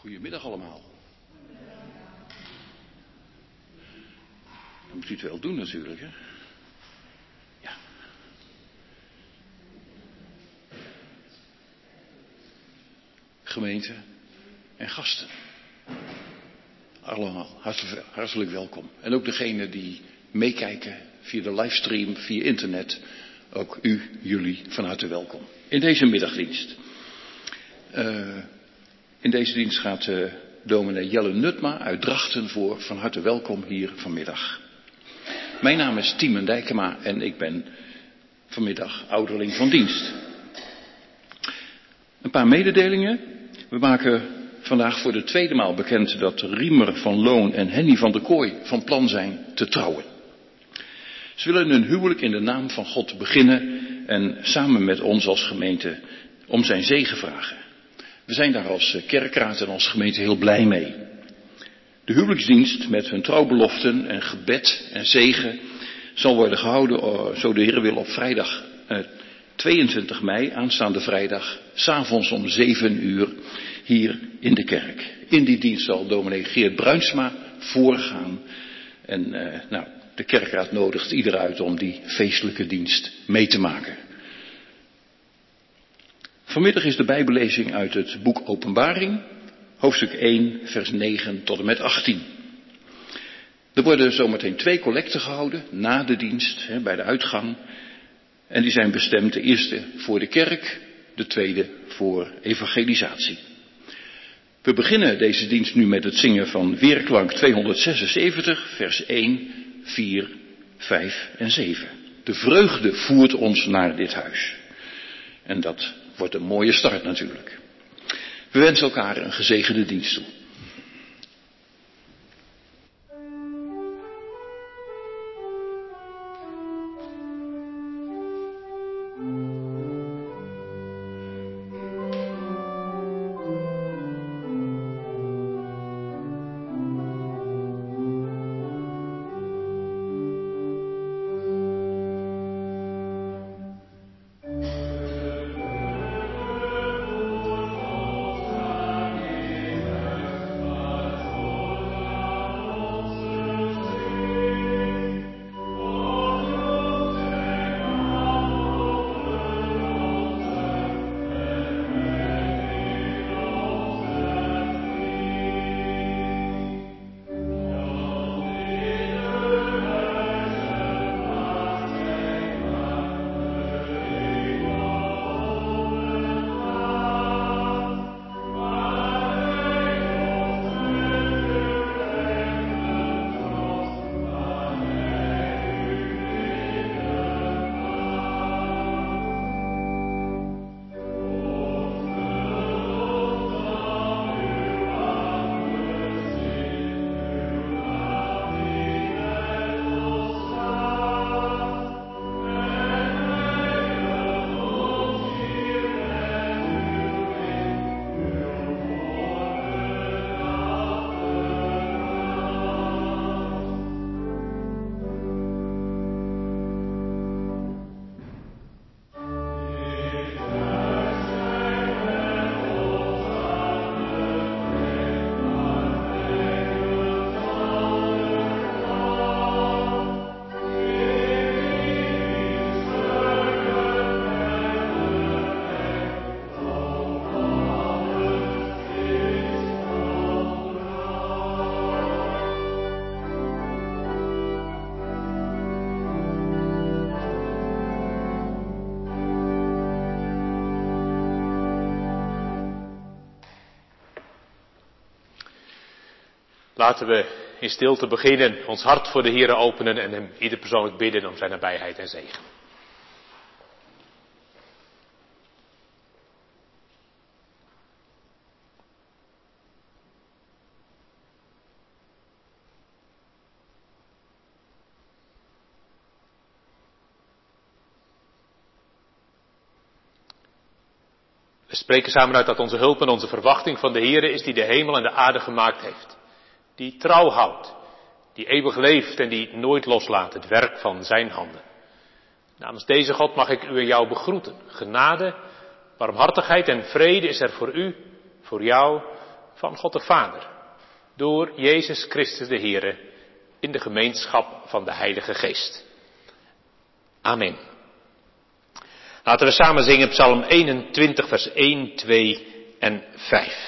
Goedemiddag allemaal. Dan moet u het wel doen natuurlijk, hè? Ja. Gemeente en gasten. Allemaal hartelijk welkom. En ook degenen die meekijken via de livestream, via internet. Ook jullie van harte welkom. In deze middagdienst. In deze dienst gaat dominee Jelle Nutma uit Drachten voor. Van harte welkom hier vanmiddag. Mijn naam is Tiemen Dijkema en ik ben vanmiddag ouderling van dienst. Een paar mededelingen. We maken vandaag voor de tweede maal bekend dat Riemer van Loon en Henny van der Kooi van plan zijn te trouwen. Ze willen hun huwelijk in de naam van God beginnen en samen met ons als gemeente om zijn zegen vragen. We zijn daar als kerkraad en als gemeente heel blij mee. De huwelijksdienst met hun trouwbeloften en gebed en zegen zal worden gehouden, zo de Heer wil, op vrijdag 22 mei, aanstaande vrijdag, 's avonds om 7 uur, hier in de kerk. In die dienst zal dominee Geert Bruinsma voorgaan. En de kerkraad nodigt ieder uit om die feestelijke dienst mee te maken. Vanmiddag is de bijbellezing uit het boek Openbaring, hoofdstuk 1, vers 9 tot en met 18. Er worden zometeen 2 collecten gehouden, na de dienst, bij de uitgang. En die zijn bestemd, de eerste voor de kerk, de tweede voor evangelisatie. We beginnen deze dienst nu met het zingen van Weerklank 276, vers 1, 4, 5 en 7. De vreugde voert ons naar dit huis. En dat wordt een mooie start natuurlijk. We wensen elkaar een gezegende dienst toe. Laten we in stilte beginnen, ons hart voor de Heere openen en hem ieder persoonlijk bidden om zijn nabijheid en zegen. We spreken samen uit dat onze hulp en onze verwachting van de Heere is die de hemel en de aarde gemaakt heeft. Die trouw houdt, die eeuwig leeft en die nooit loslaat het werk van zijn handen. Namens deze God mag ik u en jou begroeten. Genade, barmhartigheid en vrede is er voor u, voor jou, van God de Vader, door Jezus Christus de Heere, in de gemeenschap van de Heilige Geest. Amen. Laten we samen zingen Psalm 21, vers 1, 2 en 5.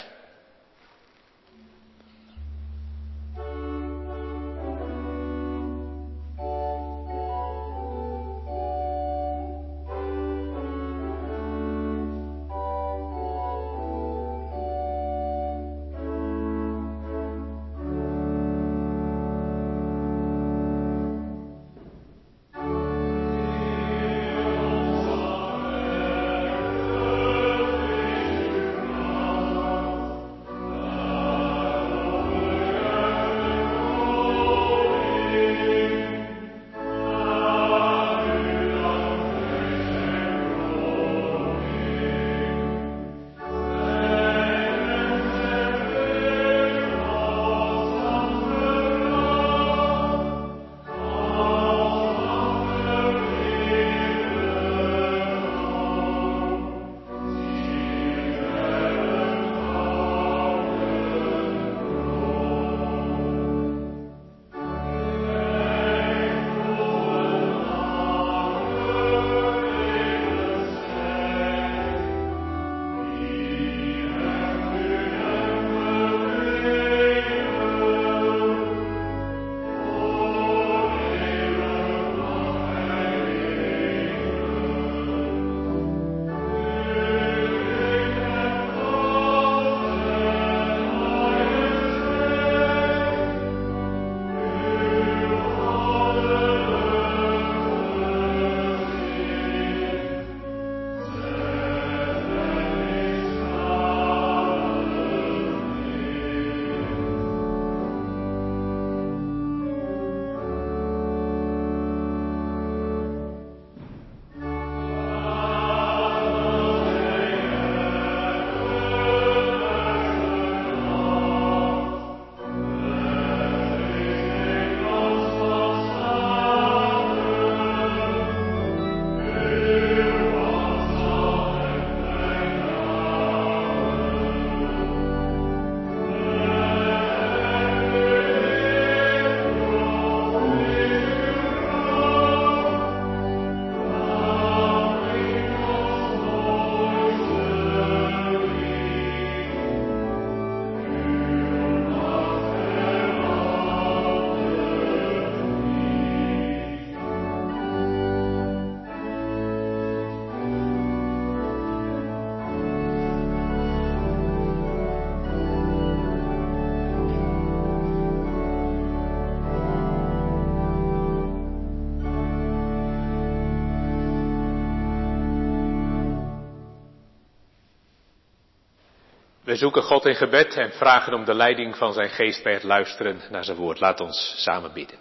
We zoeken God in gebed en vragen om de leiding van zijn geest bij het luisteren naar zijn woord. Laat ons samen bidden.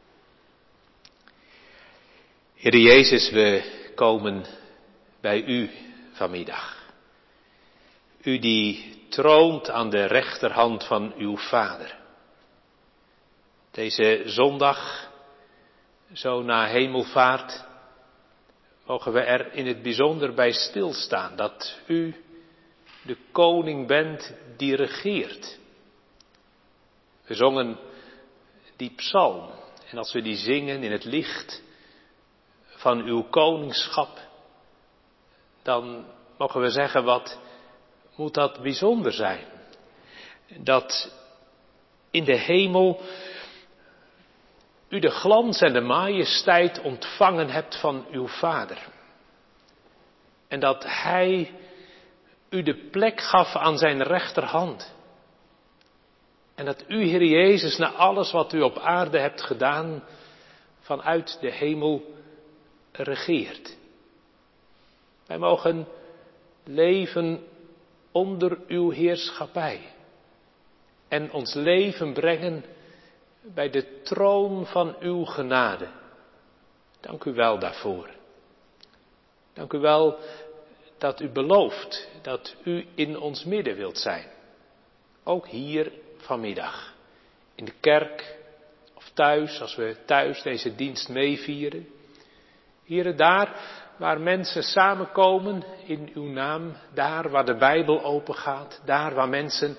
Heere Jezus, we komen bij u vanmiddag. U die troont aan de rechterhand van uw Vader. Deze zondag, zo na hemelvaart, mogen we er in het bijzonder bij stilstaan dat u de koning bent die regeert. We zongen die psalm en als we die zingen in het licht van uw koningschap, dan mogen we zeggen, wat moet dat bijzonder zijn. Dat in de hemel u de glans en de majesteit ontvangen hebt van uw Vader. En dat hij u de plek gaf aan zijn rechterhand. En dat u, Heer Jezus, na alles wat u op aarde hebt gedaan, vanuit de hemel regeert. Wij mogen leven onder uw heerschappij. En ons leven brengen bij de troon van uw genade. Dank u wel daarvoor. Dank u wel dat u belooft dat u in ons midden wilt zijn. Ook hier vanmiddag. In de kerk of thuis, als we thuis deze dienst meevieren. Here, daar waar mensen samenkomen in uw naam. Daar waar de Bijbel open gaat. Daar waar mensen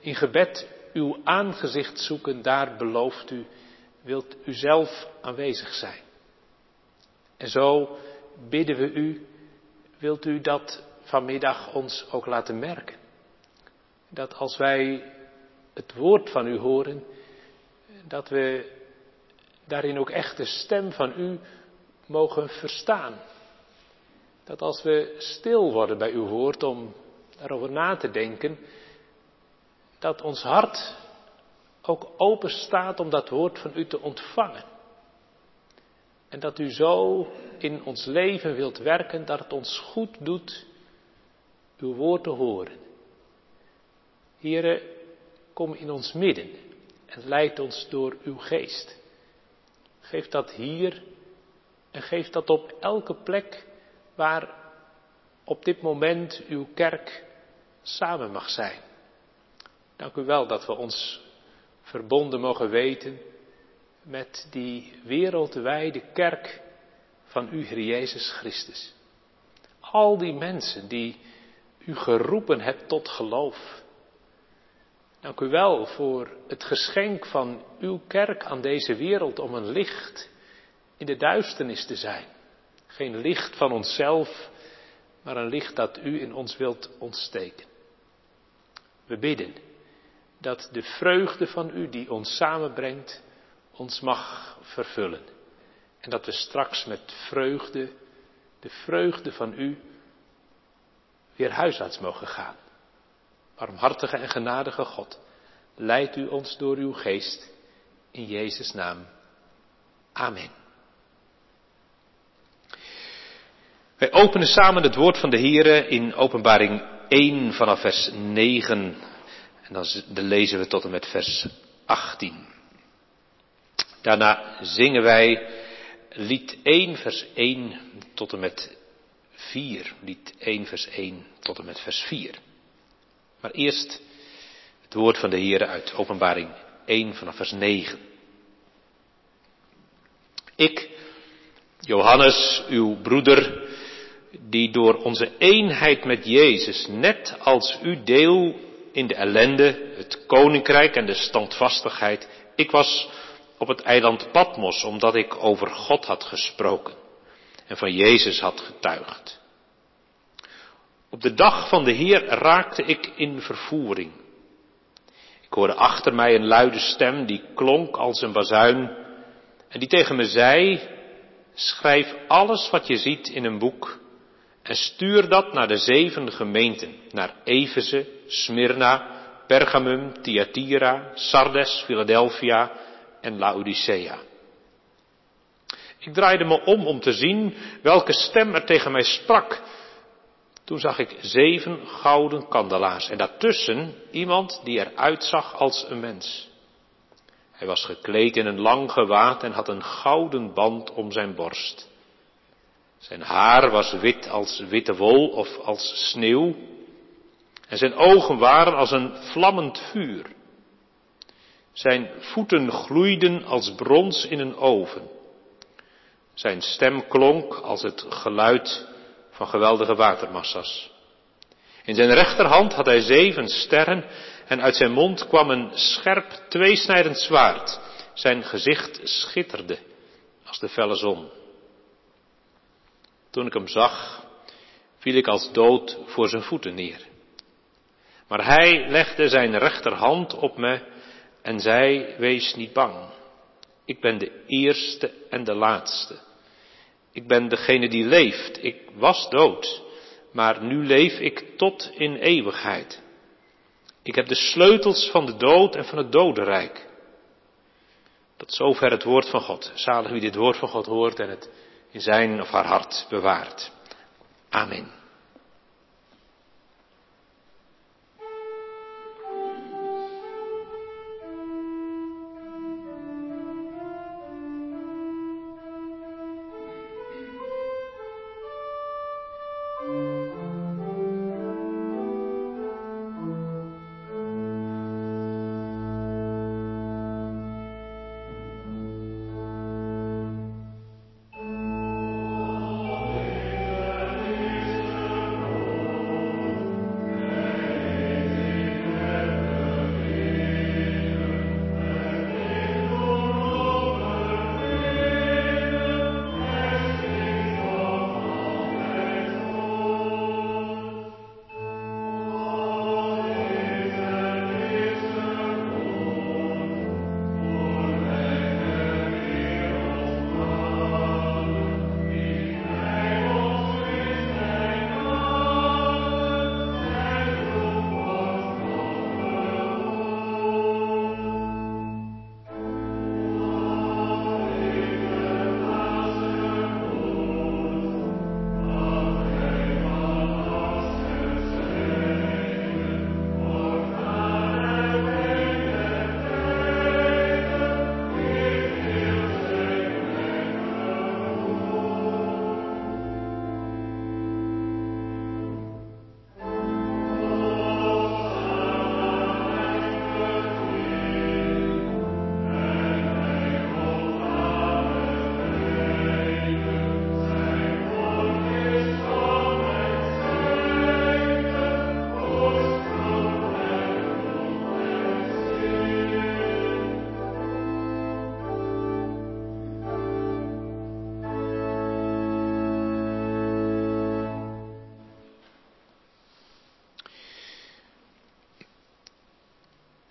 in gebed uw aangezicht zoeken, daar belooft u, wilt u zelf aanwezig zijn. En zo bidden we u, wilt u dat vanmiddag ons ook laten merken. Dat als wij het woord van u horen, dat we daarin ook echt de stem van u mogen verstaan. Dat als we stil worden bij uw woord om daarover na te denken, dat ons hart ook open staat om dat woord van u te ontvangen. En dat u zo in ons leven wilt werken dat het ons goed doet uw woord te horen. Heere, kom in ons midden en leid ons door uw geest. Geef dat hier en geef dat op elke plek waar op dit moment uw kerk samen mag zijn. Dank u wel dat we ons verbonden mogen weten met die wereldwijde kerk van u, Heer Jezus Christus. Al die mensen die u geroepen hebt tot geloof. Dank u wel voor het geschenk van uw kerk aan deze wereld om een licht in de duisternis te zijn. Geen licht van onszelf, maar een licht dat u in ons wilt ontsteken. We bidden dat de vreugde van u die ons samenbrengt, ons mag vervullen. En dat we straks met vreugde, de vreugde van u, weer huiswaarts mogen gaan. Barmhartige en genadige God, leid u ons door uw geest, in Jezus' naam. Amen. Wij openen samen het woord van de Heere in Openbaring 1 vanaf vers 9. En dan lezen we tot en met vers 18. Daarna zingen wij lied 1 vers 1 tot en met 4. Lied 1 vers 1 tot en met vers 4. Maar eerst het woord van de Heere uit Openbaring 1 vanaf vers 9. Ik, Johannes, uw broeder, die door onze eenheid met Jezus, net als u deel in de ellende, het koninkrijk en de standvastigheid. Ik was op het eiland Patmos, omdat ik over God had gesproken en van Jezus had getuigd. Op de dag van de Heer raakte ik in vervoering. Ik hoorde achter mij een luide stem die klonk als een bazuin en die tegen me zei: schrijf alles wat je ziet in een boek en stuur dat naar de 7 gemeenten, naar Efeze, Smyrna, Pergamum, Thyatira, Sardes, Philadelphia en Laodicea. Ik draaide me om te zien welke stem er tegen mij sprak. Toen zag ik 7 gouden kandelaars en daartussen iemand die eruit zag als een mens. Hij was gekleed in een lang gewaad en had een gouden band om zijn borst. Zijn haar was wit als witte wol of als sneeuw. En zijn ogen waren als een vlammend vuur. Zijn voeten gloeiden als brons in een oven. Zijn stem klonk als het geluid van geweldige watermassa's. In zijn rechterhand had hij 7 sterren en uit zijn mond kwam een scherp tweesnijdend zwaard. Zijn gezicht schitterde als de felle zon. Toen ik hem zag, viel ik als dood voor zijn voeten neer. Maar hij legde zijn rechterhand op me en zei: wees niet bang. Ik ben de eerste en de laatste. Ik ben degene die leeft. Ik was dood, maar nu leef ik tot in eeuwigheid. Ik heb de sleutels van de dood en van het dodenrijk. Tot zover het woord van God. Zalig wie dit woord van God hoort en het in zijn of haar hart bewaart. Amen.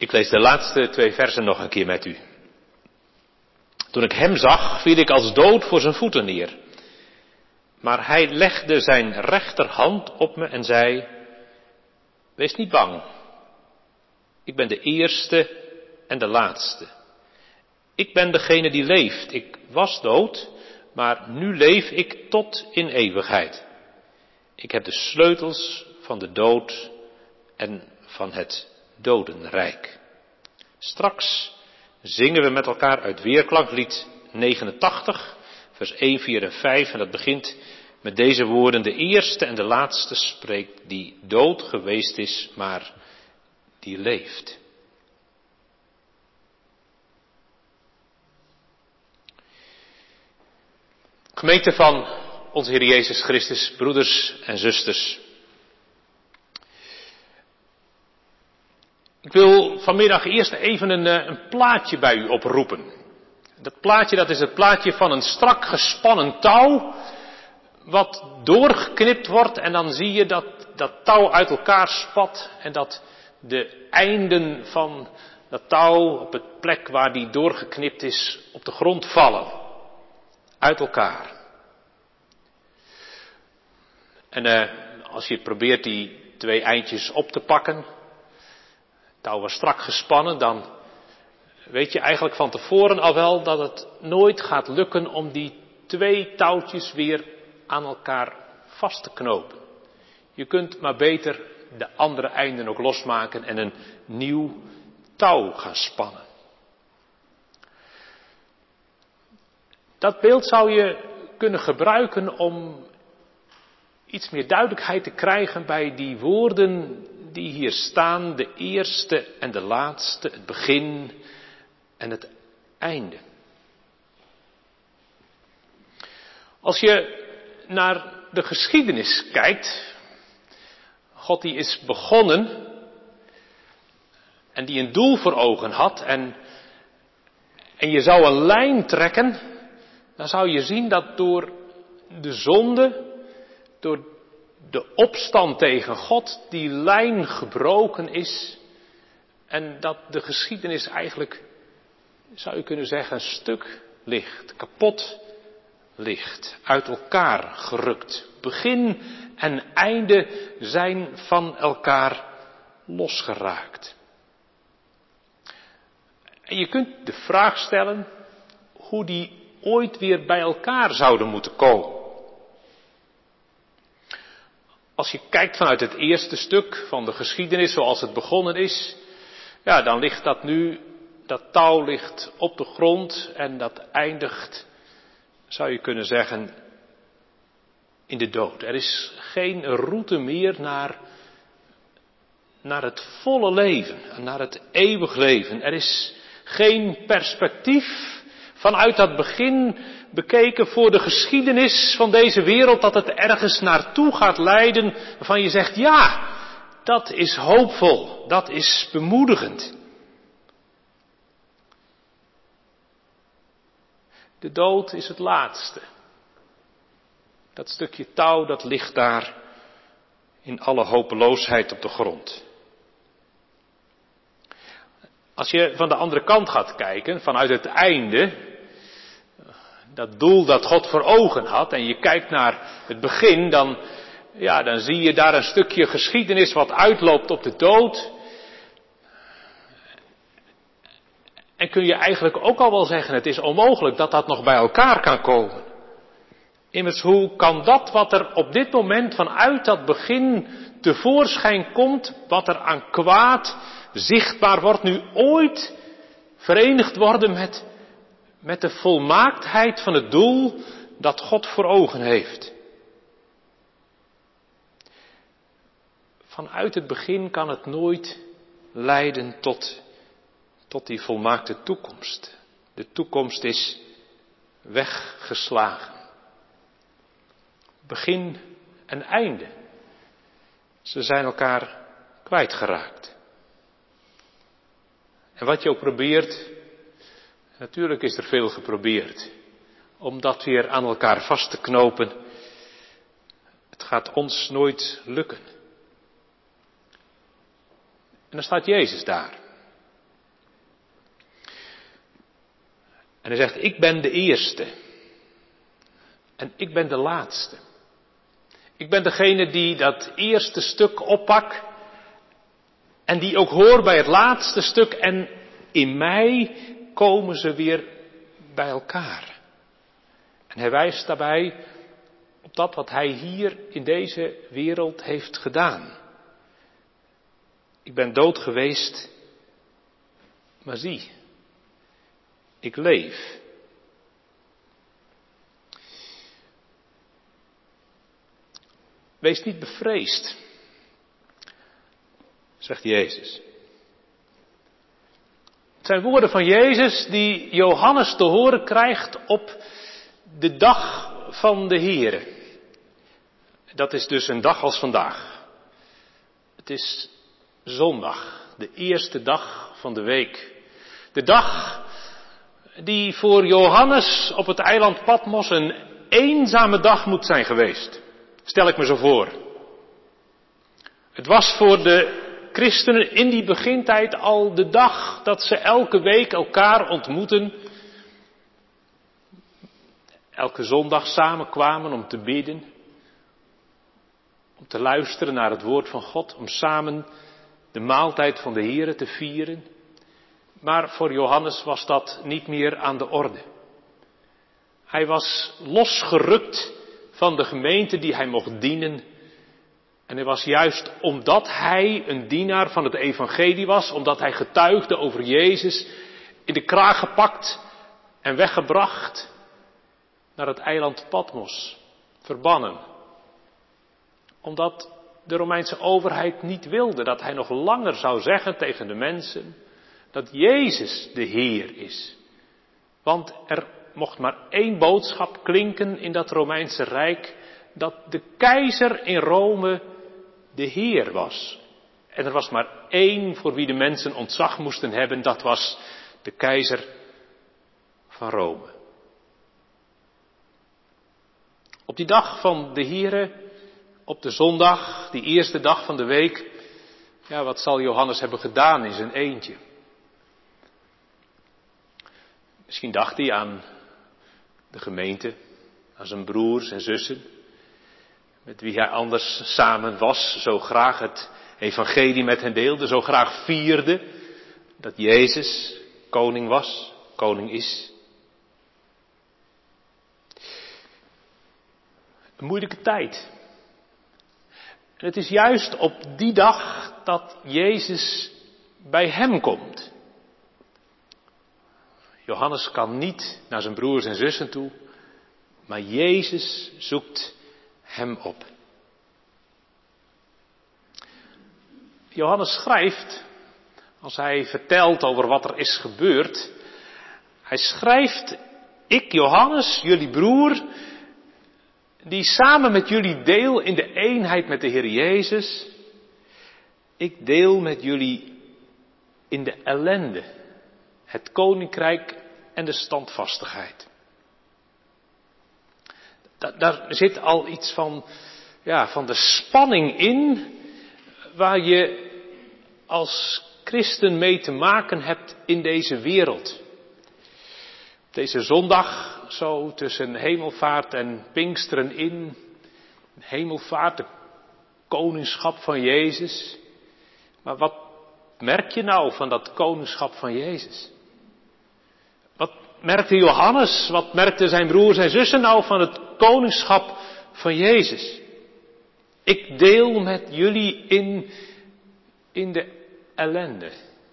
Ik lees de laatste 2 versen nog een keer met u. Toen ik hem zag, viel ik als dood voor zijn voeten neer. Maar hij legde zijn rechterhand op me en zei, wees niet bang. Ik ben de eerste en de laatste. Ik ben degene die leeft. Ik was dood, maar nu leef ik tot in eeuwigheid. Ik heb de sleutels van de dood en van het dodenrijk. Straks zingen we met elkaar uit Weerklanklied 89, vers 1, 4 en 5. En dat begint met deze woorden. De eerste en de laatste spreekt die dood geweest is, maar die leeft. Gemeente van onze Heer Jezus Christus, broeders en zusters. Ik wil vanmiddag eerst even een plaatje bij u oproepen. Dat plaatje, dat is het plaatje van een strak gespannen touw, wat doorgeknipt wordt en dan zie je dat touw uit elkaar spat en dat de einden van dat touw op het plek waar die doorgeknipt is op de grond vallen. Uit elkaar. En als je probeert die 2 eindjes op te pakken, het touw was strak gespannen, dan weet je eigenlijk van tevoren al wel dat het nooit gaat lukken om die 2 touwtjes weer aan elkaar vast te knopen. Je kunt maar beter de andere einden ook losmaken en een nieuw touw gaan spannen. Dat beeld zou je kunnen gebruiken om iets meer duidelijkheid te krijgen bij die woorden die hier staan, de eerste en de laatste, het begin en het einde. Als je naar de geschiedenis kijkt, God die is begonnen en die een doel voor ogen had en je zou een lijn trekken, dan zou je zien dat door de zonde, door de opstand tegen God, die lijn gebroken is en dat de geschiedenis eigenlijk, zou je kunnen zeggen, een stuk ligt, kapot ligt, uit elkaar gerukt. Begin en einde zijn van elkaar losgeraakt. En je kunt de vraag stellen hoe die ooit weer bij elkaar zouden moeten komen. Als je kijkt vanuit het eerste stuk van de geschiedenis zoals het begonnen is, ja, dan ligt dat touw ligt op de grond en dat eindigt, zou je kunnen zeggen, in de dood. Er is geen route meer naar het volle leven, naar het eeuwig leven. Er is geen perspectief vanuit dat begin bekeken voor de geschiedenis van deze wereld, dat het ergens naartoe gaat leiden, waarvan je zegt, ja, dat is hoopvol, dat is bemoedigend. De dood is het laatste. Dat stukje touw, dat ligt daar in alle hopeloosheid op de grond. Als je van de andere kant gaat kijken, vanuit het einde, dat doel dat God voor ogen had, en je kijkt naar het begin, dan zie je daar een stukje geschiedenis wat uitloopt op de dood. En kun je eigenlijk ook al wel zeggen, het is onmogelijk dat dat nog bij elkaar kan komen. Immers, hoe kan dat wat er op dit moment vanuit dat begin tevoorschijn komt, wat er aan kwaad zichtbaar wordt, nu ooit verenigd worden met de volmaaktheid van het doel dat God voor ogen heeft? Vanuit het begin kan het nooit leiden tot die volmaakte toekomst. De toekomst is weggeslagen. Begin en einde. Ze zijn elkaar kwijtgeraakt. En wat je ook probeert, natuurlijk is er veel geprobeerd, om dat weer aan elkaar vast te knopen. Het gaat ons nooit lukken. En dan staat Jezus daar. En hij zegt, ik ben de eerste. En ik ben de laatste. Ik ben degene die dat eerste stuk oppakt. En die ook hoort bij het laatste stuk. En in mij komen ze weer bij elkaar. En hij wijst daarbij op dat wat hij hier in deze wereld heeft gedaan. Ik ben dood geweest, maar zie, ik leef. Wees niet bevreesd, zegt Jezus. Het zijn woorden van Jezus die Johannes te horen krijgt op de dag van de Here. Dat is dus een dag als vandaag. Het is zondag, de eerste dag van de week. De dag die voor Johannes op het eiland Patmos een eenzame dag moet zijn geweest. Stel ik me zo voor. Het was voor de christenen in die begintijd al de dag dat ze elke week elkaar ontmoeten. Elke zondag samenkwamen om te bidden. Om te luisteren naar het woord van God. Om samen de maaltijd van de Here te vieren. Maar voor Johannes was dat niet meer aan de orde. Hij was losgerukt van de gemeente die hij mocht dienen. En hij was juist omdat hij een dienaar van het evangelie was, omdat hij getuigde over Jezus, in de kraag gepakt en weggebracht naar het eiland Patmos, verbannen. Omdat de Romeinse overheid niet wilde dat hij nog langer zou zeggen tegen de mensen dat Jezus de Heer is. Want er mocht maar één boodschap klinken in dat Romeinse Rijk, dat de keizer in Rome de Heer was. En er was maar één voor wie de mensen ontzag moesten hebben, dat was de keizer van Rome. Op die dag van de Here, op de zondag, die eerste dag van de week, ja, wat zal Johannes hebben gedaan in zijn eentje? Misschien dacht hij aan de gemeente, aan zijn broers en zussen, met wie hij anders samen was, zo graag het evangelie met hen deelde, zo graag vierde dat Jezus koning was, koning is. Een moeilijke tijd. En het is juist op die dag dat Jezus bij hem komt. Johannes kan niet naar zijn broers en zussen toe, maar Jezus zoekt hem op. Johannes schrijft, als hij vertelt over wat er is gebeurd, hij schrijft, ik Johannes, jullie broer, die samen met jullie deel in de eenheid met de Heer Jezus, ik deel met jullie in de ellende, het koninkrijk en de standvastigheid. Daar zit al iets van de spanning in, waar je als christen mee te maken hebt in deze wereld. Deze zondag, zo tussen hemelvaart en Pinksteren in, hemelvaart, de koningschap van Jezus. Maar wat merk je nou van dat koningschap van Jezus? Wat merkte Johannes, wat merkten zijn broers en zussen nou van het koningschap van Jezus? Ik deel met jullie in de ellende.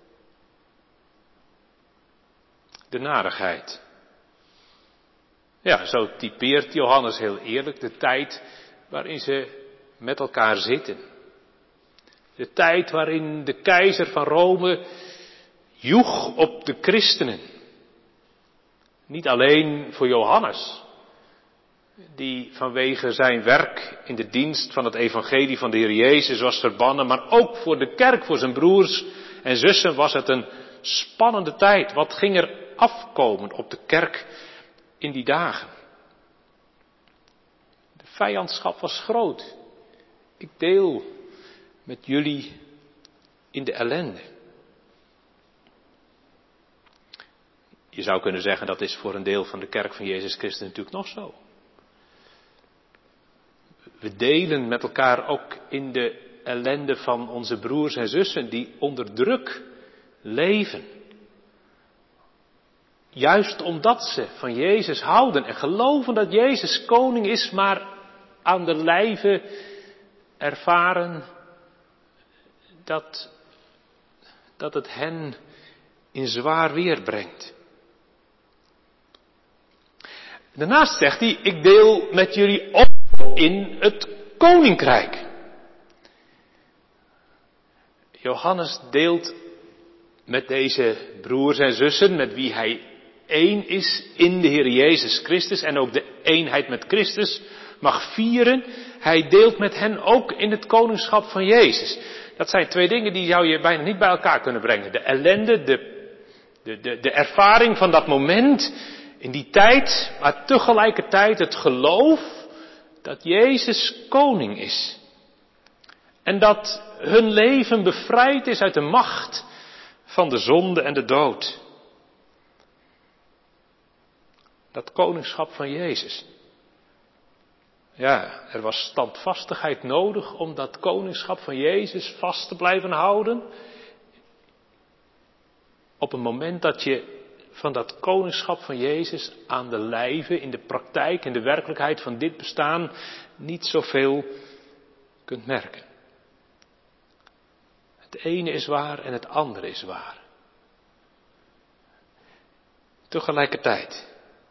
De narigheid. Ja, zo typeert Johannes heel eerlijk de tijd waarin ze met elkaar zitten. De tijd waarin de keizer van Rome joeg op de christenen. Niet alleen voor Johannes, die vanwege zijn werk in de dienst van het evangelie van de Heer Jezus was verbannen, maar ook voor de kerk, voor zijn broers en zussen was het een spannende tijd. Wat ging er afkomen op de kerk in die dagen? De vijandschap was groot. Ik deel met jullie in de ellende. Je zou kunnen zeggen dat is voor een deel van de kerk van Jezus Christus natuurlijk nog zo. We delen met elkaar ook in de ellende van onze broers en zussen die onder druk leven. Juist omdat ze van Jezus houden en geloven dat Jezus koning is, maar aan de lijve ervaren dat het hen in zwaar weer brengt. Daarnaast zegt hij, ik deel met jullie op in het koninkrijk. Johannes deelt met deze broers en zussen, met wie hij één is in de Heer Jezus Christus en ook de eenheid met Christus mag vieren. Hij deelt met hen ook in het koningschap van Jezus. Dat zijn twee dingen die zou je bijna niet bij elkaar kunnen brengen. De ellende, de ervaring van dat moment in die tijd, maar tegelijkertijd het geloof dat Jezus koning is. En dat hun leven bevrijd is uit de macht van de zonde en de dood. Dat koningschap van Jezus. Ja, er was standvastigheid nodig om dat koningschap van Jezus vast te blijven houden. Op een moment dat je van dat koningschap van Jezus aan de lijve, in de praktijk, in de werkelijkheid van dit bestaan, niet zoveel kunt merken. Het ene is waar en het andere is waar. Tegelijkertijd.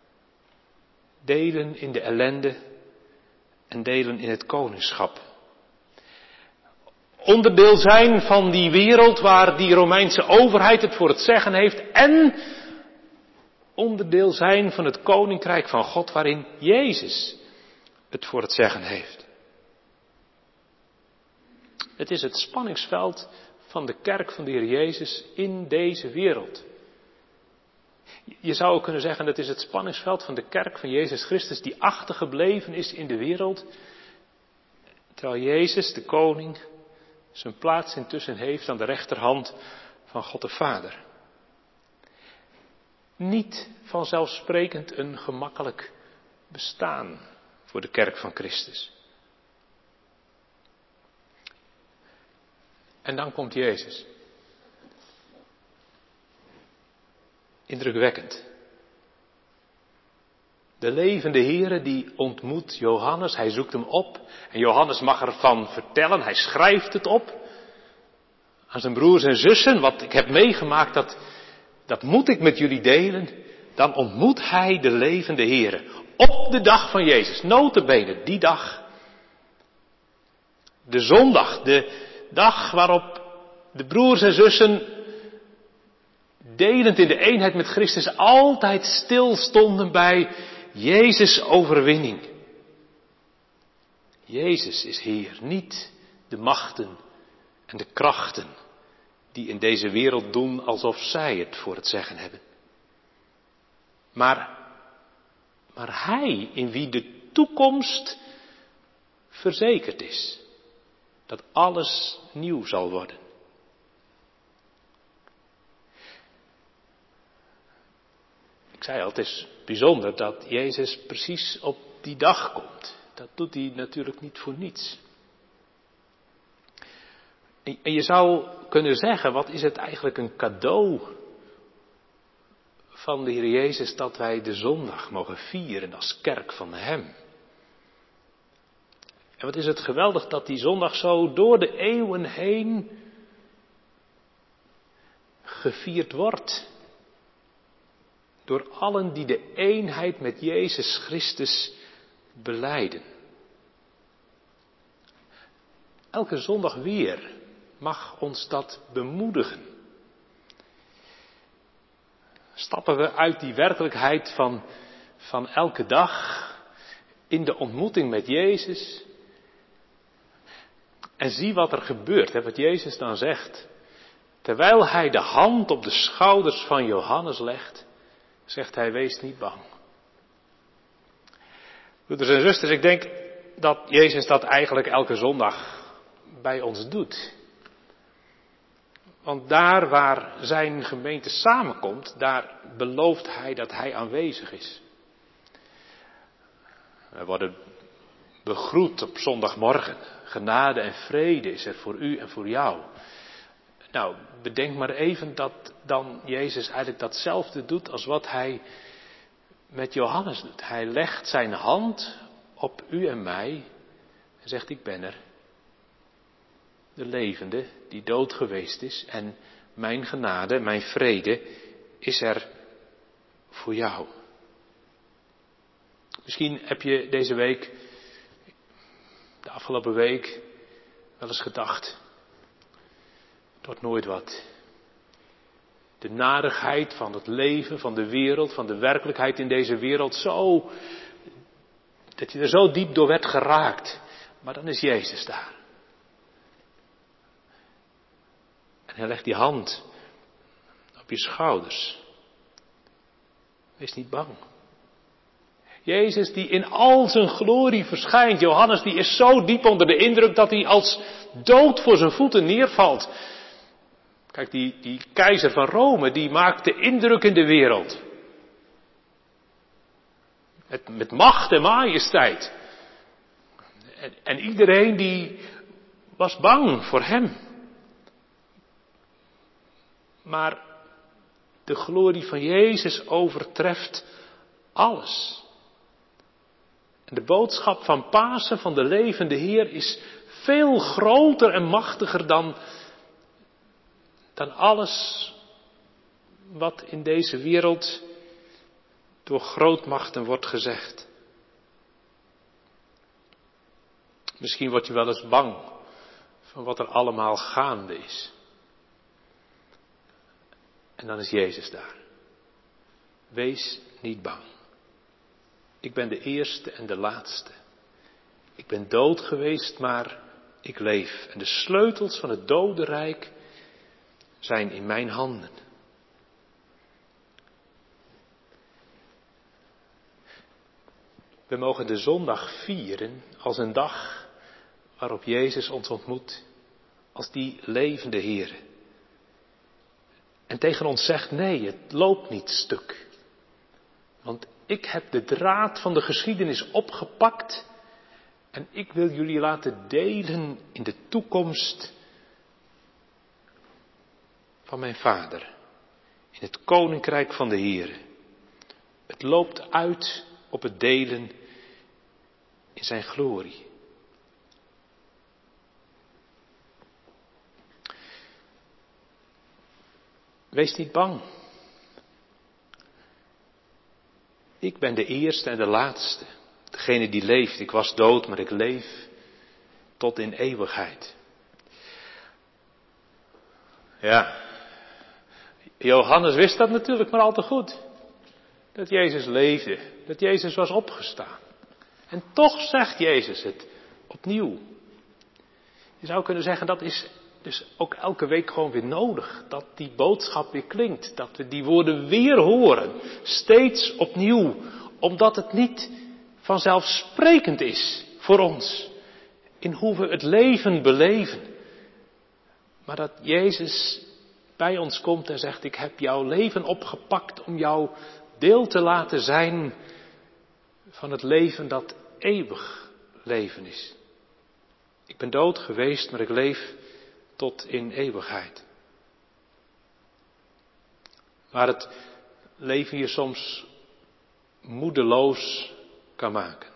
Delen in de ellende en delen in het koningschap. Onderdeel zijn van die wereld waar die Romeinse overheid het voor het zeggen heeft en onderdeel zijn van het koninkrijk van God waarin Jezus het voor het zeggen heeft. Het is het spanningsveld van de kerk van de Heer Jezus in deze wereld. Je zou ook kunnen zeggen, dat is het spanningsveld van de kerk van Jezus Christus die achtergebleven is in de wereld, terwijl Jezus, de koning, zijn plaats intussen heeft aan de rechterhand van God de Vader. Niet vanzelfsprekend een gemakkelijk bestaan voor de kerk van Christus. En dan komt Jezus. Indrukwekkend. De levende Heere die ontmoet Johannes, hij zoekt hem op en Johannes mag ervan vertellen, hij schrijft het op aan zijn broers en zussen, wat ik heb meegemaakt, dat moet ik met jullie delen. Dan ontmoet hij de levende Heere op de dag van Jezus, nota bene die dag. De zondag, de dag waarop de broers en zussen delend in de eenheid met Christus altijd stilstonden bij Jezus' overwinning. Jezus is Heer, niet de machten en de krachten die in deze wereld doen alsof zij het voor het zeggen hebben. Maar Hij in wie de toekomst verzekerd is. Dat alles nieuw zal worden. Ik zei al, het is bijzonder dat Jezus precies op die dag komt. Dat doet hij natuurlijk niet voor niets. En je zou kunnen zeggen, wat is het eigenlijk een cadeau van de Heer Jezus dat wij de zondag mogen vieren als kerk van Hem. En wat is het geweldig dat die zondag zo door de eeuwen heen gevierd wordt. Door allen die de eenheid met Jezus Christus belijden. Elke zondag weer mag ons dat bemoedigen. Stappen we uit die werkelijkheid van elke dag in de ontmoeting met Jezus. En zie wat er gebeurt, wat Jezus dan zegt. Terwijl hij de hand op de schouders van Johannes legt, zegt hij, wees niet bang. Broeders en zusters, ik denk dat Jezus dat eigenlijk elke zondag bij ons doet. Want daar waar zijn gemeente samenkomt, daar belooft hij dat hij aanwezig is. We worden begroet op zondagmorgen. Genade en vrede is er voor u en voor jou. Nou, bedenk maar even dat dan Jezus eigenlijk datzelfde doet als wat hij met Johannes doet. Hij legt zijn hand op u en mij en zegt: ik ben er. De levende die dood geweest is, en mijn genade, mijn vrede is er voor jou. Misschien heb je deze week, de afgelopen week, wel eens gedacht: het wordt nooit wat. De narigheid van het leven, van de wereld, van de werkelijkheid in deze wereld, zo, dat je er zo diep door werd geraakt. Maar dan is Jezus daar. En hij legt die hand op je schouders. Wees niet bang. Jezus die in al zijn glorie verschijnt. Johannes die is zo diep onder de indruk dat hij als dood voor zijn voeten neervalt. Kijk, die keizer van Rome, die maakte indruk in de wereld. Met macht en majesteit. En iedereen die was bang voor hem. Maar de glorie van Jezus overtreft alles. En de boodschap van Pasen, van de levende Heer, is veel groter en machtiger dan alles wat in deze wereld door grootmachten wordt gezegd. Misschien word je wel eens bang van wat er allemaal gaande is. En dan is Jezus daar. Wees niet bang. Ik ben de eerste en de laatste. Ik ben dood geweest, maar ik leef. En de sleutels van het dodenrijk zijn in mijn handen. We mogen de zondag vieren als een dag waarop Jezus ons ontmoet als die levende Heer. En tegen ons zegt: nee, het loopt niet stuk. Want ik heb de draad van de geschiedenis opgepakt en ik wil jullie laten delen in de toekomst van mijn Vader. In het koninkrijk van de Heer. Het loopt uit op het delen in zijn glorie. Wees niet bang. Ik ben de eerste en de laatste. Degene die leeft. Ik was dood, maar ik leef tot in eeuwigheid. Ja. Johannes wist dat natuurlijk maar al te goed. Dat Jezus leefde. Dat Jezus was opgestaan. En toch zegt Jezus het opnieuw. Je zou kunnen zeggen, dat is dus ook elke week gewoon weer nodig. Dat die boodschap weer klinkt. Dat we die woorden weer horen. Steeds opnieuw. Omdat het niet vanzelfsprekend is voor ons. In hoe we het leven beleven. Maar dat Jezus bij ons komt en zegt: ik heb jouw leven opgepakt om jou deel te laten zijn van het leven dat eeuwig leven is. Ik ben dood geweest, maar ik leef tot in eeuwigheid. Waar het leven je soms moedeloos kan maken.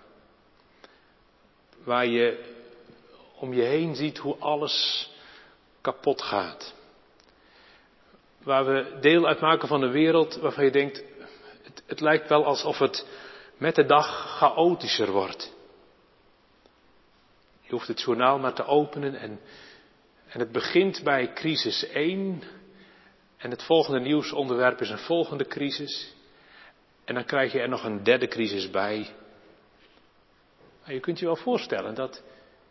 Waar je om je heen ziet hoe alles kapot gaat. Waar we deel uitmaken van een wereld waarvan je denkt: het lijkt wel alsof het met de dag chaotischer wordt. Je hoeft het journaal maar te openen en het begint bij crisis 1 en het volgende nieuwsonderwerp is een volgende crisis. En dan krijg je er nog een derde crisis bij. Maar je kunt je wel voorstellen dat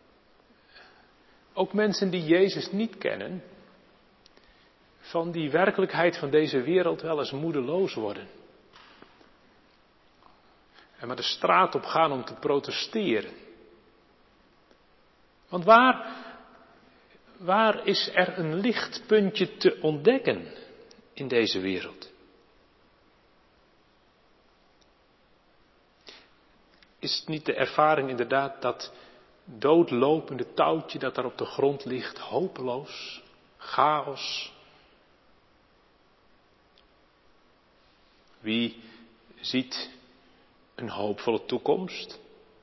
ook mensen die Jezus niet kennen, van die werkelijkheid van deze wereld wel eens moedeloos worden. En maar de straat op gaan om te protesteren. Want waar is er een lichtpuntje te ontdekken in deze wereld? Is het niet de ervaring inderdaad dat doodlopende touwtje dat daar op de grond ligt, hopeloos, chaos? Wie ziet een hoopvolle toekomst?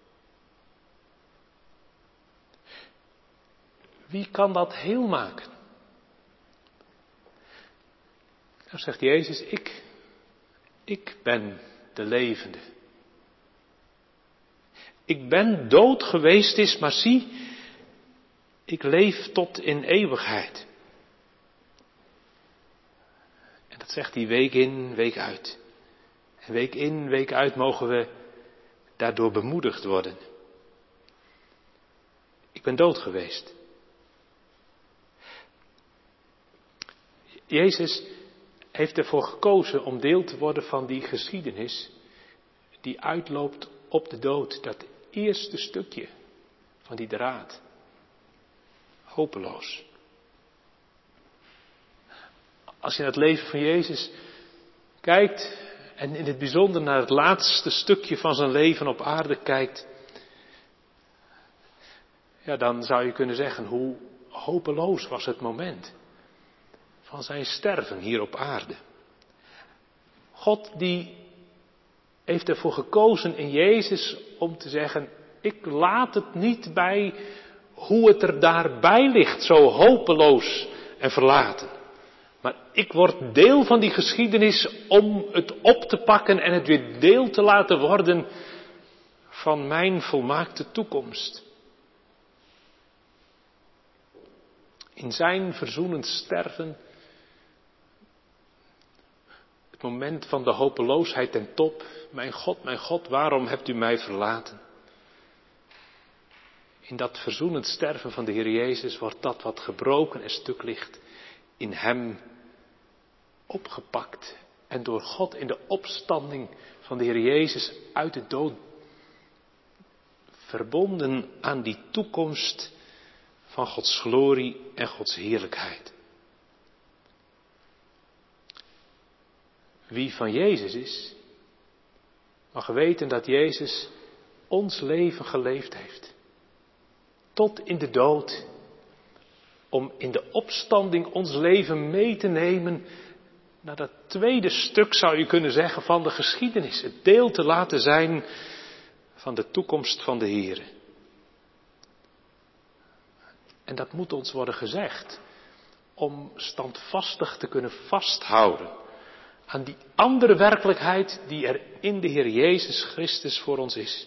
Wie kan dat heel maken? Dan zegt Jezus, ik ben de levende. Ik ben dood geweest maar zie, ik leef tot in eeuwigheid. En dat zegt hij week in, week uit. En week in, week uit mogen we daardoor bemoedigd worden. Ik ben dood geweest. Jezus heeft ervoor gekozen om deel te worden van die geschiedenis die uitloopt op de dood. Dat eerste stukje van die draad. Hopeloos. Als je naar het leven van Jezus kijkt en in het bijzonder naar het laatste stukje van zijn leven op aarde kijkt, ja, dan zou je kunnen zeggen, hoe hopeloos was het moment van zijn sterven hier op aarde. God die heeft ervoor gekozen in Jezus om te zeggen, ik laat het niet bij hoe het er daarbij ligt, zo hopeloos en verlaten. Maar ik word deel van die geschiedenis om het op te pakken en het weer deel te laten worden van mijn volmaakte toekomst. In zijn verzoenend sterven, het moment van de hopeloosheid ten top. Mijn God, waarom hebt u mij verlaten? In dat verzoenend sterven van de Heer Jezus wordt dat wat gebroken en stuk ligt in hem opgepakt. En door God in de opstanding van de Heer Jezus uit de dood verbonden aan die toekomst van Gods glorie en Gods heerlijkheid. Wie van Jezus is, mag weten dat Jezus ons leven geleefd heeft. Tot in de dood. Om in de opstanding ons leven mee te nemen naar dat tweede stuk, zou je kunnen zeggen, van de geschiedenis. Het deel te laten zijn van de toekomst van de Heere. En dat moet ons worden gezegd. Om standvastig te kunnen vasthouden aan die andere werkelijkheid die er in de Heer Jezus Christus voor ons is.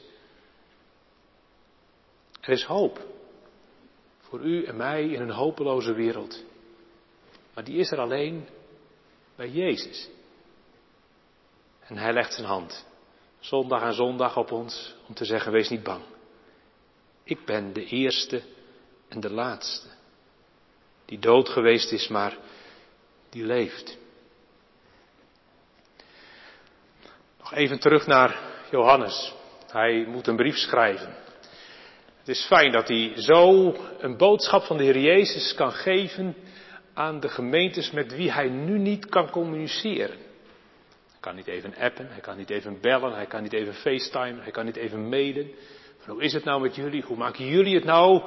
Er is hoop voor u en mij in een hopeloze wereld. Maar die is er alleen bij Jezus. En Hij legt zijn hand zondag aan zondag op ons om te zeggen, wees niet bang. Ik ben de eerste en de laatste. Die dood geweest is, maar die leeft. Nog even terug naar Johannes. Hij moet een brief schrijven. Het is fijn dat hij zo een boodschap van de Heer Jezus kan geven aan de gemeentes met wie hij nu niet kan communiceren. Hij kan niet even appen, hij kan niet even bellen, hij kan niet even facetimen, hij kan niet even mailen. Van, hoe is het nou met jullie? Hoe maken jullie het nou?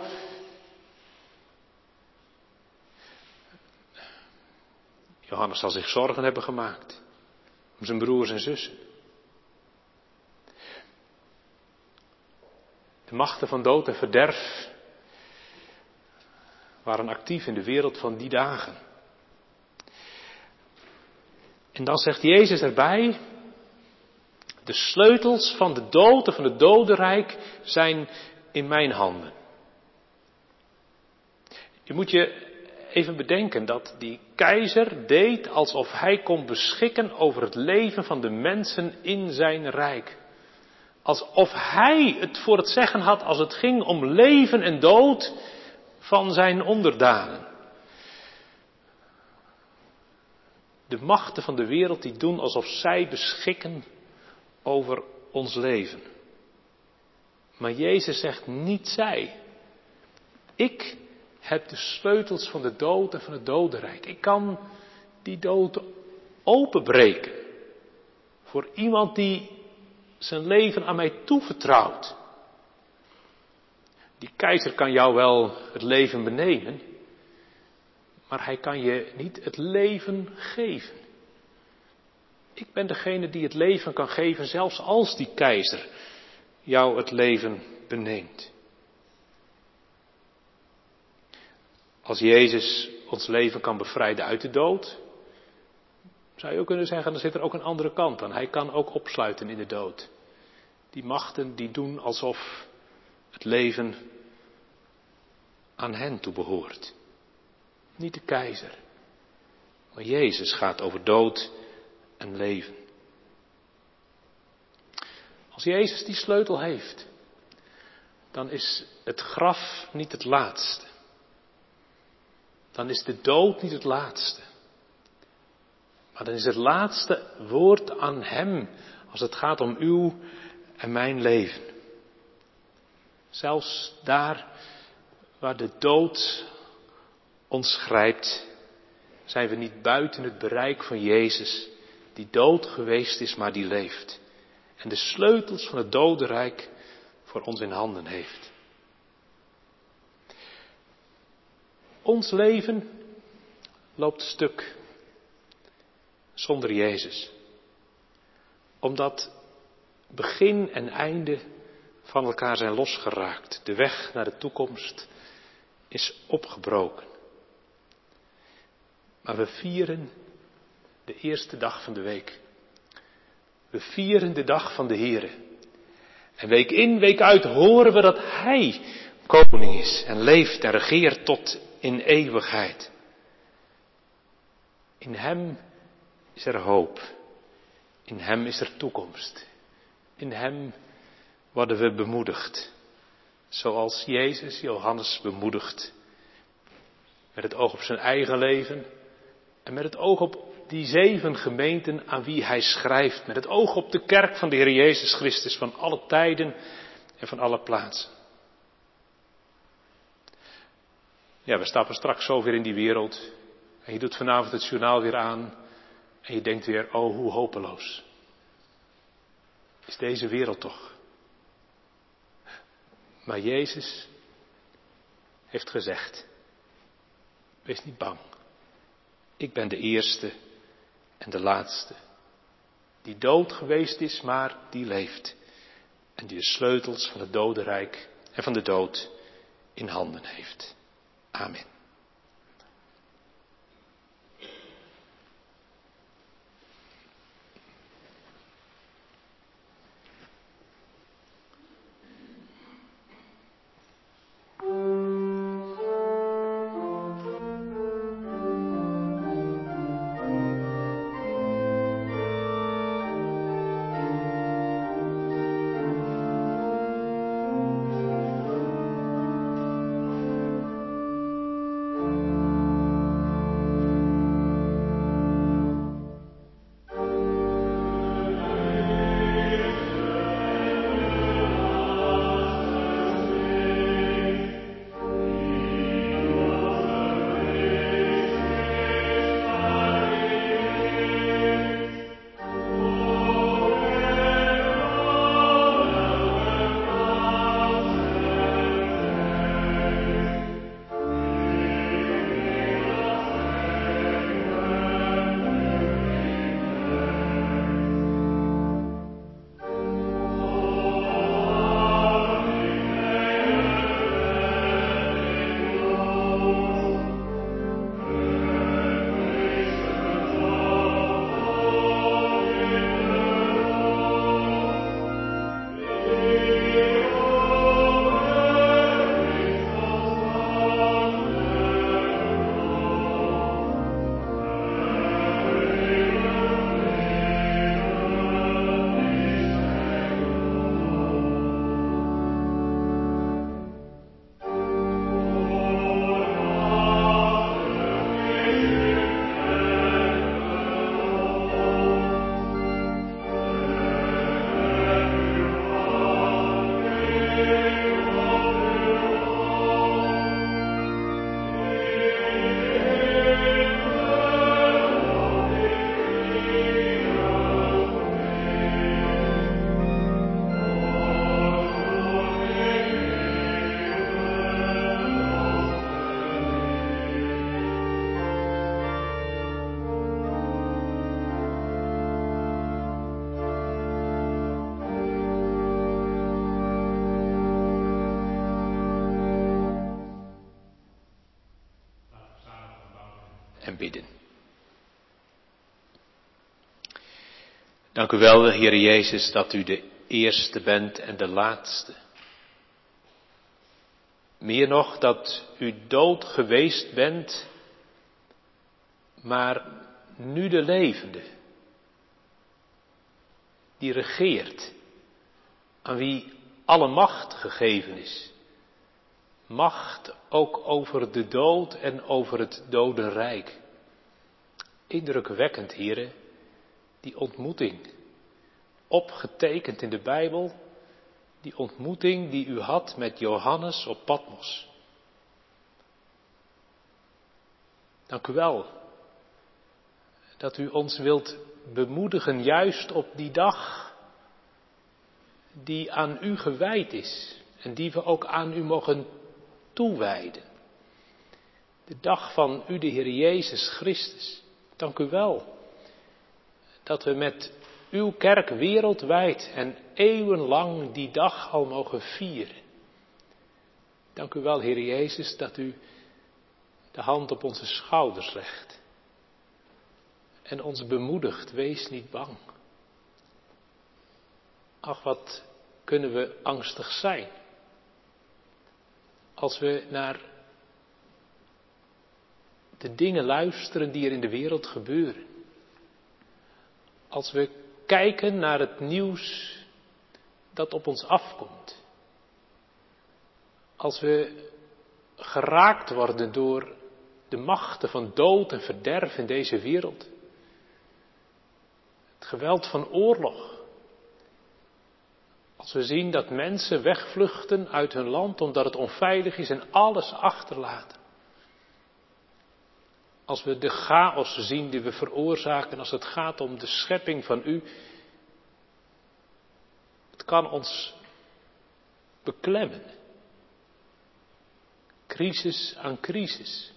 Johannes zal zich zorgen hebben gemaakt om zijn broers en zussen. De machten van dood en verderf waren actief in de wereld van die dagen. En dan zegt Jezus erbij, de sleutels van de dood en van het dodenrijk zijn in mijn handen. Je moet je even bedenken dat die keizer deed alsof hij kon beschikken over het leven van de mensen in zijn rijk. Alsof hij het voor het zeggen had als het ging om leven en dood van zijn onderdanen. De machten van de wereld die doen alsof zij beschikken over ons leven. Maar Jezus zegt niet zij. Ik heb de sleutels van de dood en van het dodenrijk. Ik kan die dood openbreken. Voor iemand die zijn leven aan mij toevertrouwt. Die keizer kan jou wel het leven benemen, maar hij kan je niet het leven geven. Ik ben degene die het leven kan geven, zelfs als die keizer jou het leven beneemt. Als Jezus ons leven kan bevrijden uit de dood, zou je ook kunnen zeggen, dan zit er ook een andere kant aan. Hij kan ook opsluiten in de dood. Die machten die doen alsof het leven aan hen toebehoort. Niet de keizer. Maar Jezus gaat over dood en leven. Als Jezus die sleutel heeft, dan is het graf niet het laatste. Dan is de dood niet het laatste. Maar dan is het laatste woord aan Hem als het gaat om uw en mijn leven. Zelfs daar waar de dood ons grijpt, zijn we niet buiten het bereik van Jezus, die dood geweest is, maar die leeft. En de sleutels van het dodenrijk voor ons in handen heeft. Ons leven loopt stuk zonder Jezus. Omdat begin en einde van elkaar zijn losgeraakt. De weg naar de toekomst is opgebroken. Maar we vieren de eerste dag van de week. We vieren de dag van de Here. En week in, week uit horen we dat Hij koning is en leeft en regeert tot in eeuwigheid. In Hem is er hoop. In Hem is er toekomst. In Hem worden we bemoedigd. Zoals Jezus Johannes bemoedigt. Met het oog op zijn eigen leven. En met het oog op die 7 gemeenten aan wie hij schrijft. Met het oog op de kerk van de Heer Jezus Christus van alle tijden en van alle plaatsen. Ja, we stappen straks zo weer in die wereld. En je doet vanavond het journaal weer aan. En je denkt weer, oh hoe hopeloos is deze wereld toch. Maar Jezus heeft gezegd, wees niet bang. Ik ben de eerste en de laatste. Die dood geweest is, maar die leeft. En die de sleutels van het dodenrijk en van de dood in handen heeft. Amen. en bidden. Dank u wel, Heer Jezus, dat u de eerste bent en de laatste. Meer nog dat u dood geweest bent, maar nu de levende, die regeert, aan wie alle macht gegeven is. Macht ook over de dood en over het dodenrijk. Indrukwekkend, heren, die ontmoeting, opgetekend in de Bijbel, die ontmoeting die u had met Johannes op Patmos. Dank u wel dat u ons wilt bemoedigen juist op die dag die aan u gewijd is en die we ook aan u mogen toewijden. De dag van u, de Heer Jezus Christus. Dank u wel dat we met uw kerk wereldwijd en eeuwenlang die dag al mogen vieren. Dank u wel, Heer Jezus, dat u de hand op onze schouders legt en ons bemoedigt, wees niet bang. Ach, wat kunnen we angstig zijn als we naar de dingen luisteren die er in de wereld gebeuren. Als we kijken naar het nieuws dat op ons afkomt. Als we geraakt worden door de machten van dood en verderf in deze wereld. Het geweld van oorlog. Als we zien dat mensen wegvluchten uit hun land omdat het onveilig is en alles achterlaten. Als we de chaos zien die we veroorzaken als het gaat om de schepping van u. Het kan ons beklemmen. Crisis aan crisis.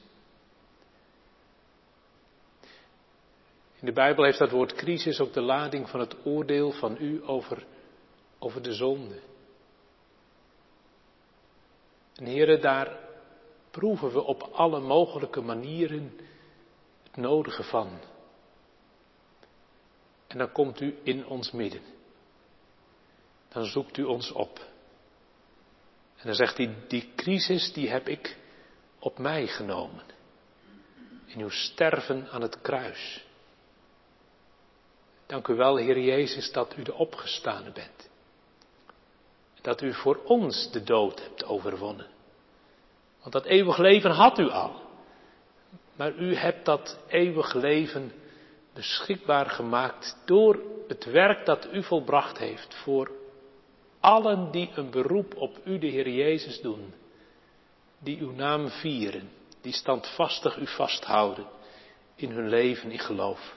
In de Bijbel heeft dat woord crisis ook de lading van het oordeel van u over de zonde. En heren, daar proeven we op alle mogelijke manieren het nodige van. En dan komt u in ons midden. Dan zoekt u ons op. En dan zegt hij, die crisis die heb ik op mij genomen. In uw sterven aan het kruis. Dank u wel, Heer Jezus, dat u de opgestane bent. Dat u voor ons de dood hebt overwonnen. Want dat eeuwig leven had u al. Maar u hebt dat eeuwig leven beschikbaar gemaakt door het werk dat u volbracht heeft voor allen die een beroep op u, de Heer Jezus, doen. Die uw naam vieren, die standvastig u vasthouden in hun leven in geloof.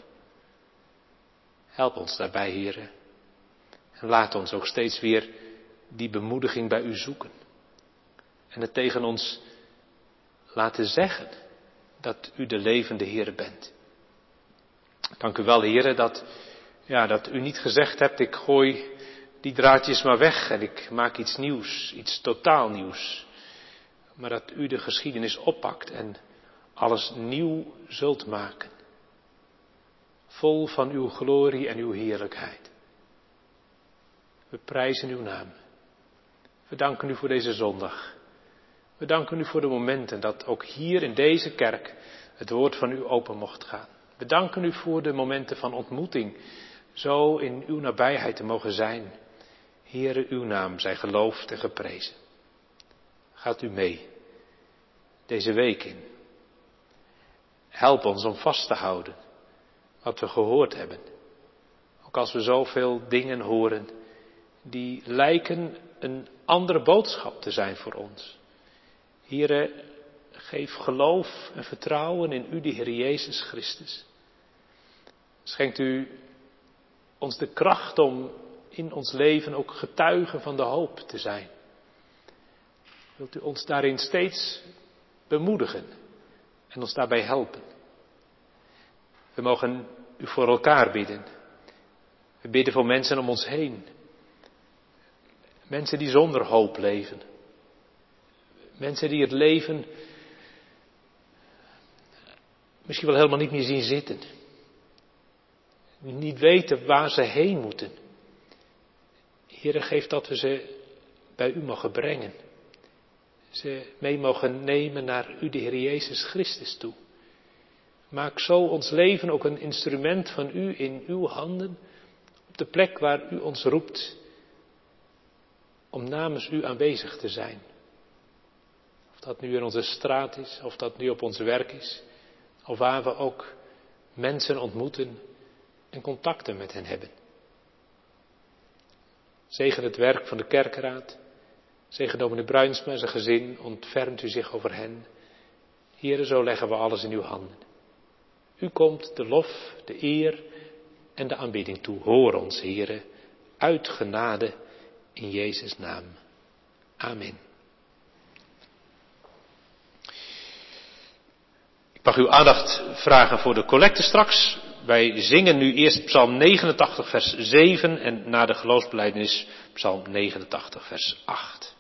Help ons daarbij, Heere. En laat ons ook steeds weer die bemoediging bij u zoeken. En het tegen ons laten zeggen dat u de levende Heere bent. Dank u wel, Heere, dat u niet gezegd hebt, ik gooi die draadjes maar weg en ik maak iets nieuws, iets totaal nieuws. Maar dat u de geschiedenis oppakt en alles nieuw zult maken. Vol van uw glorie en uw heerlijkheid. We prijzen uw naam. We danken u voor deze zondag. We danken u voor de momenten dat ook hier in deze kerk het woord van u open mocht gaan. We danken u voor de momenten van ontmoeting, zo in uw nabijheid te mogen zijn. Heere, uw naam zij geloofd en geprezen. Gaat u mee deze week in. Help ons om vast te houden wat we gehoord hebben. Ook als we zoveel dingen horen die lijken een andere boodschap te zijn voor ons. Heere, geef geloof en vertrouwen in u, de Heer Jezus Christus. Schenkt u ons de kracht om in ons leven ook getuigen van de hoop te zijn. Wilt u ons daarin steeds bemoedigen en ons daarbij helpen. We mogen u voor elkaar bidden. We bidden voor mensen om ons heen. Mensen die zonder hoop leven. Mensen die het leven misschien wel helemaal niet meer zien zitten. Niet weten waar ze heen moeten. Heere, geef dat we ze bij u mogen brengen. Ze mee mogen nemen naar u, de Heer Jezus Christus, toe. Maak zo ons leven ook een instrument van u in uw handen, op de plek waar u ons roept, om namens u aanwezig te zijn. Of dat nu in onze straat is, of dat nu op ons werk is, of waar we ook mensen ontmoeten en contacten met hen hebben. Zegen het werk van de kerkraad, zegen dominee Bruinsma en zijn gezin, ontfermt u zich over hen. Heere, zo leggen we alles in uw handen. U komt de lof, de eer en de aanbidding toe. Hoor ons, Heere, uit genade in Jezus' naam. Amen. Ik mag uw aandacht vragen voor de collecte straks. Wij zingen nu eerst Psalm 89 vers 7 en na de geloofsbelijdenis Psalm 89 vers 8.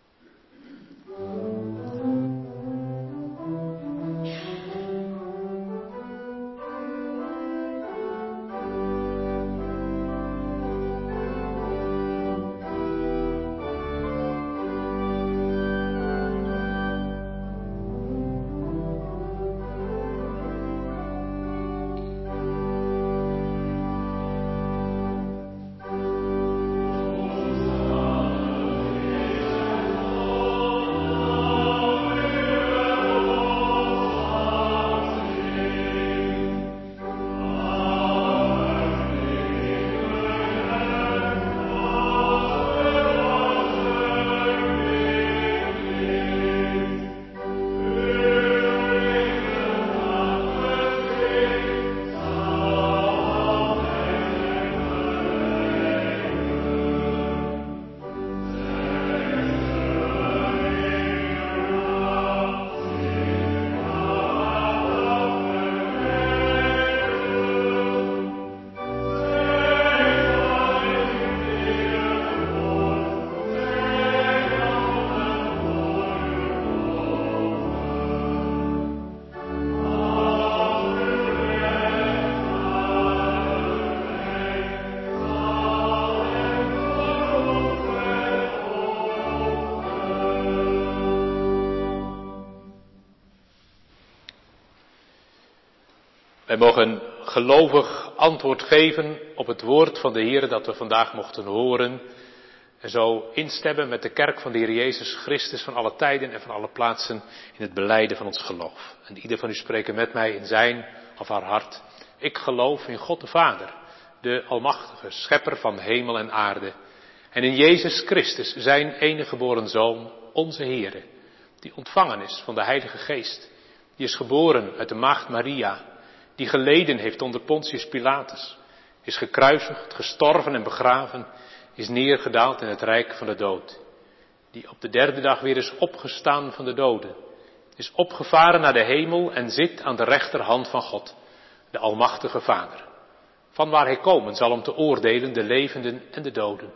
Wij mogen gelovig antwoord geven op het woord van de Heer dat we vandaag mochten horen. En zo instemmen met de kerk van de Heer Jezus Christus van alle tijden en van alle plaatsen in het belijden van ons geloof. En ieder van u spreken met mij in zijn of haar hart. Ik geloof in God de Vader, de Almachtige, Schepper van hemel en aarde. En in Jezus Christus, zijn enige geboren Zoon, onze Heere, die ontvangen is van de Heilige Geest. Die is geboren uit de maagd Maria, die geleden heeft onder Pontius Pilatus, is gekruisigd, gestorven en begraven, is neergedaald in het rijk van de dood. Die op de derde dag weer is opgestaan van de doden, is opgevaren naar de hemel en zit aan de rechterhand van God, de Almachtige Vader. Van waar hij komen zal om te oordelen de levenden en de doden.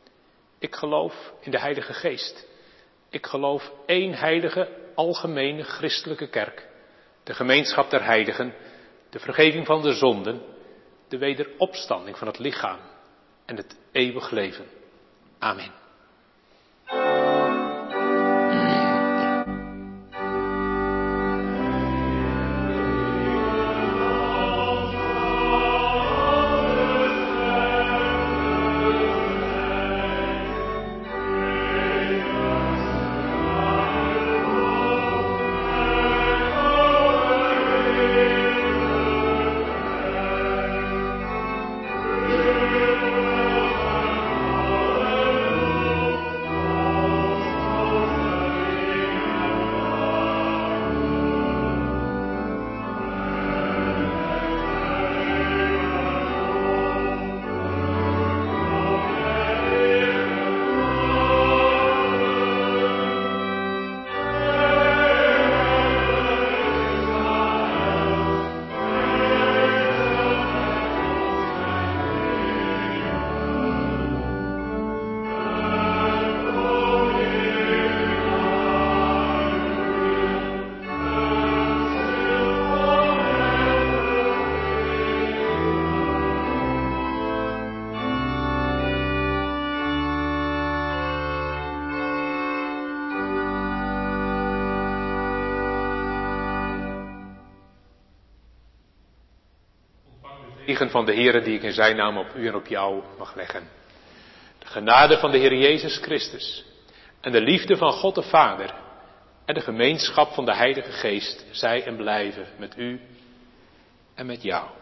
Ik geloof in de Heilige Geest. Ik geloof één heilige, algemene christelijke kerk. De gemeenschap der heiligen, de vergeving van de zonden, de wederopstanding van het lichaam en het eeuwig leven. Amen. zegen van de Heere die ik in zijn naam op u en op jou mag leggen. De genade van de Heer Jezus Christus en de liefde van God de Vader en de gemeenschap van de Heilige Geest zij en blijven met u en met jou.